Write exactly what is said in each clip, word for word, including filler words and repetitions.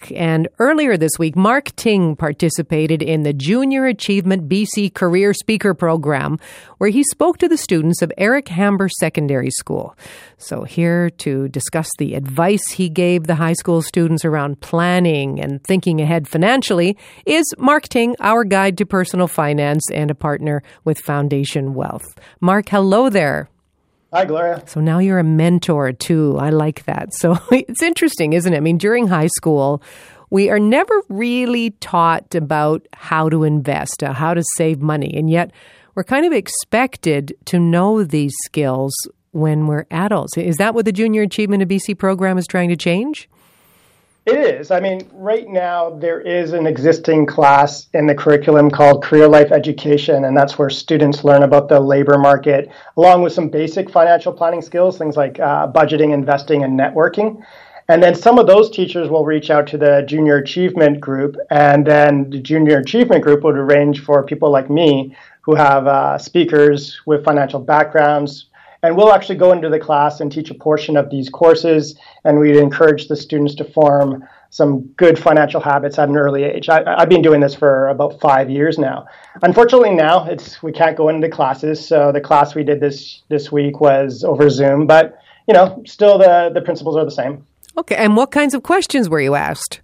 Week. And earlier this week, Mark Ting participated in the Junior Achievement B C Career Speaker Program, where he spoke to the students of Eric Hamber Secondary School. So here to discuss the advice he gave the high school students around planning and thinking ahead financially is Mark Ting, our guide to personal finance and a partner with Foundation Wealth. Mark, hello there. Hi, Gloria. So now you're a mentor, too. I like that. So it's interesting, isn't it? I mean, during high school, we are never really taught about how to invest, uh, how to save money. And yet we're kind of expected to know these skills when we're adults. Is that what the Junior Achievement of B C program is trying to change? It is. I mean, right now there is an existing class in the curriculum called Career Life Education, and that's where students learn about the labor market, along with some basic financial planning skills, things like uh, budgeting, investing, and networking. And then some of those teachers will reach out to the Junior Achievement group, and then the Junior Achievement group would arrange for people like me who have uh, speakers with financial backgrounds. And we'll actually go into the class and teach a portion of these courses, and we'd encourage the students to form some good financial habits at an early age. I, I've been doing this for about five years now. Unfortunately, now it's we can't go into classes, so the class we did this this week was over Zoom, but you know, still the, the principles are the same. Okay, and what kinds of questions were you asked?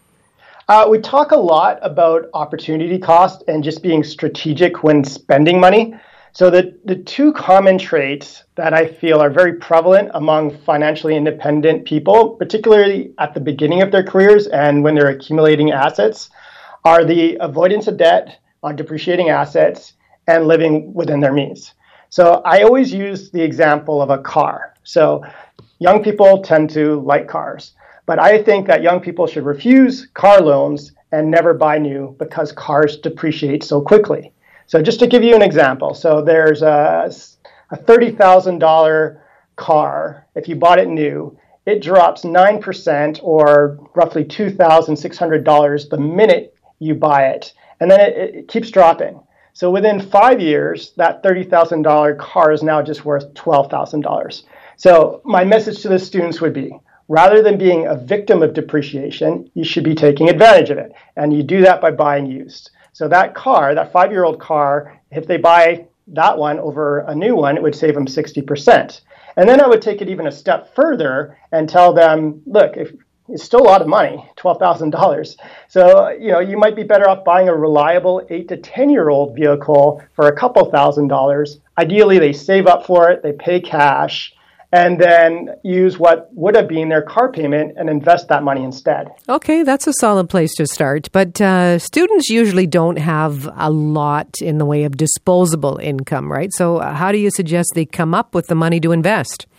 Uh, we talk a lot about opportunity cost and just being strategic when spending money. So the, the two common traits that I feel are very prevalent among financially independent people, particularly at the beginning of their careers and when they're accumulating assets, are the avoidance of debt on depreciating assets and living within their means. So I always use the example of a car. So young people tend to like cars, but I think that young people should refuse car loans and never buy new because cars depreciate so quickly. So just to give you an example, so there's a, a thirty thousand dollars car. If you bought it new, it drops nine percent or roughly two thousand six hundred dollars the minute you buy it. And then it, it keeps dropping. So within five years, that thirty thousand dollars car is now just worth twelve thousand dollars. So my message to the students would be, rather than being a victim of depreciation, you should be taking advantage of it. And you do that by buying used. So that car, that five-year-old car, if they buy that one over a new one, it would save them sixty percent. And then I would take it even a step further and tell them, look, if, it's still a lot of money, twelve thousand dollars. So, you know, you might be better off buying a reliable eight to ten-year-old vehicle for a couple thousand dollars. Ideally, they save up for it, they pay cash, and then use what would have been their car payment and invest that money instead. Okay, that's a solid place to start. But uh, students usually don't have a lot in the way of disposable income, right? So uh, how do you suggest they come up with the money to invest?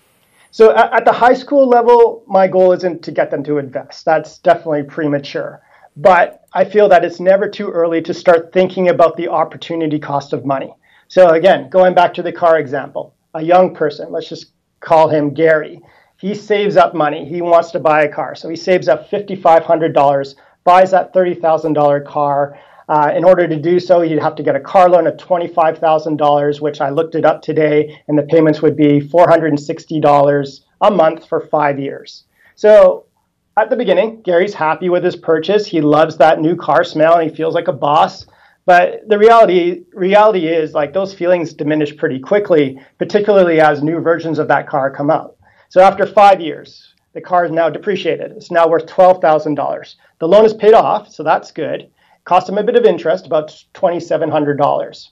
So at, at the high school level, my goal isn't to get them to invest. That's definitely premature. But I feel that it's never too early to start thinking about the opportunity cost of money. So again, going back to the car example, a young person, let's just call him Gary. He saves up money. He wants to buy a car. So he saves up five thousand five hundred dollars, buys that thirty thousand dollars car. Uh, in order to do so, he'd have to get a car loan of twenty-five thousand dollars, which I looked it up today, and the payments would be four hundred sixty dollars a month for five years. So at the beginning, Gary's happy with his purchase. He loves that new car smell, and he feels like a boss. But the reality reality is, like, those feelings diminish pretty quickly, particularly as new versions of that car come out. So after five years, the car is now depreciated. It's now worth twelve thousand dollars. The loan is paid off, so that's good. It cost him a bit of interest, about two thousand seven hundred dollars.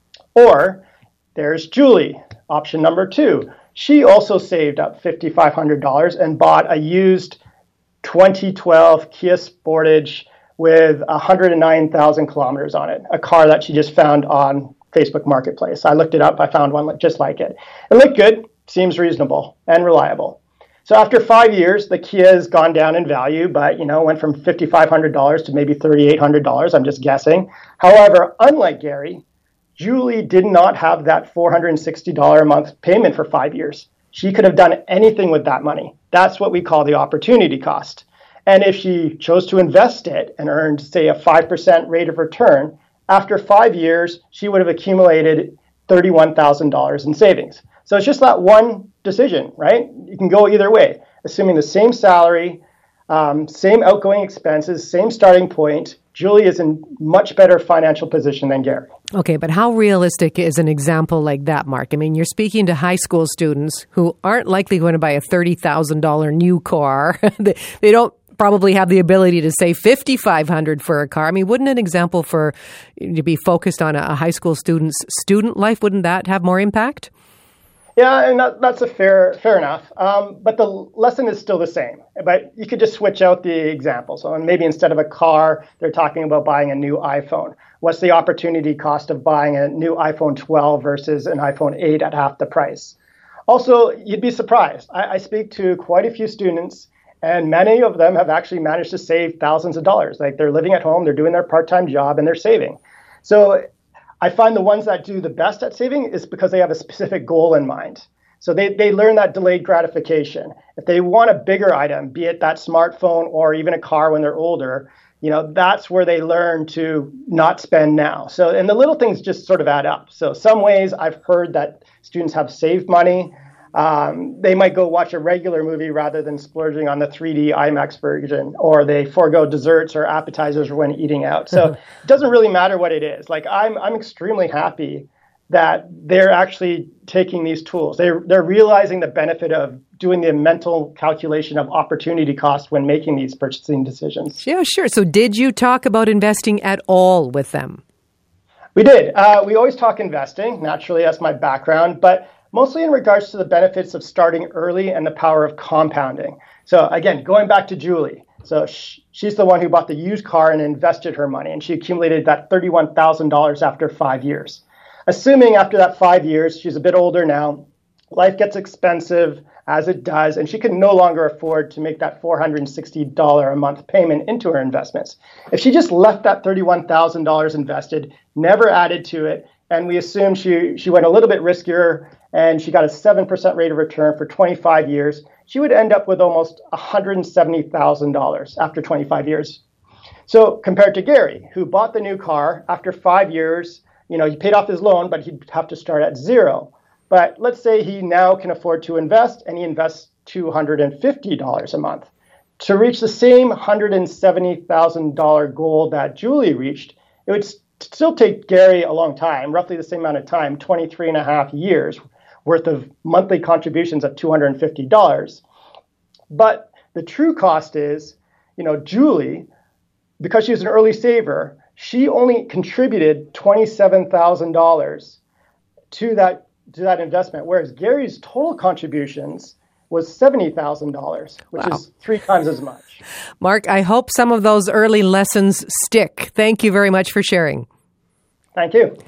Or there's Julie, option number two. She also saved up five thousand five hundred dollars and bought a used twenty twelve Kia Sportage with one hundred nine thousand kilometers on it, a car that she just found on Facebook Marketplace. I looked it up. I found one just like it. It looked good, seems reasonable and reliable. So after five years, the Kia has gone down in value, but, you know, went from five thousand five hundred dollars to maybe three thousand eight hundred dollars. I'm just guessing. However, unlike Gary, Julie did not have that four hundred sixty dollars a month payment for five years. She could have done anything with that money. That's what we call the opportunity cost. And if she chose to invest it and earned, say, a five percent rate of return, after five years, she would have accumulated thirty-one thousand dollars in savings. So it's just that one decision, right? You can go either way, assuming the same salary, Um, same outgoing expenses, same starting point. Julie is in much better financial position than Gary. Okay, but how realistic is an example like that, Mark? I mean, you're speaking to high school students who aren't likely going to buy a thirty thousand dollars new car. they, they don't probably have the ability to save five thousand five hundred dollars for a car. I mean, wouldn't an example for to be focused on a high school student's student life, wouldn't that have more impact? Yeah, and that, that's a fair fair enough. Um, but the lesson is still the same. But you could just switch out the example. So maybe instead of a car, they're talking about buying a new iPhone. What's the opportunity cost of buying a new iPhone twelve versus an iPhone eight at half the price? Also, you'd be surprised. I, I speak to quite a few students, and many of them have actually managed to save thousands of dollars. Like they're living at home, they're doing their part-time job, and they're saving. So I find the ones that do the best at saving is because they have a specific goal in mind. So they, they learn that delayed gratification. If they want a bigger item, be it that smartphone or even a car when they're older, you know, that's where they learn to not spend now. So, and the little things just sort of add up. So some ways I've heard that students have saved money. Um, they might go watch a regular movie rather than splurging on the three D IMAX version, or they forego desserts or appetizers when eating out. So it doesn't really matter what it is. Like I'm, I'm extremely happy that they're actually taking these tools. They're, they're realizing the benefit of doing the mental calculation of opportunity cost when making these purchasing decisions. Yeah, sure. So did you talk about investing at all with them? We did. Uh, we always talk investing. Naturally, that's my background, but mostly in regards to the benefits of starting early and the power of compounding. So again, going back to Julie. So sh- she's the one who bought the used car and invested her money, and she accumulated that thirty-one thousand dollars after five years. Assuming after that five years, she's a bit older now, life gets expensive as it does, and she can no longer afford to make that four hundred sixty dollars a month payment into her investments. If she just left that thirty-one thousand dollars invested, never added to it, and we assume she, she went a little bit riskier and she got a seven percent rate of return for twenty-five years, she would end up with almost one hundred seventy thousand dollars after twenty-five years. So compared to Gary, who bought the new car after five years, you know, he paid off his loan, but he'd have to start at zero. But let's say he now can afford to invest, and he invests two hundred fifty dollars a month. To reach the same one hundred seventy thousand dollars goal that Julie reached, it would still take Gary a long time, roughly the same amount of time, twenty-three and a half years worth of monthly contributions at two hundred fifty dollars. But the true cost is, you know, Julie, because she was an early saver, she only contributed twenty-seven thousand dollars to that to that investment, whereas Gary's total contributions was seventy thousand dollars, which wow. is three times as much. Mark, I hope some of those early lessons stick. Thank you very much for sharing. Thank you.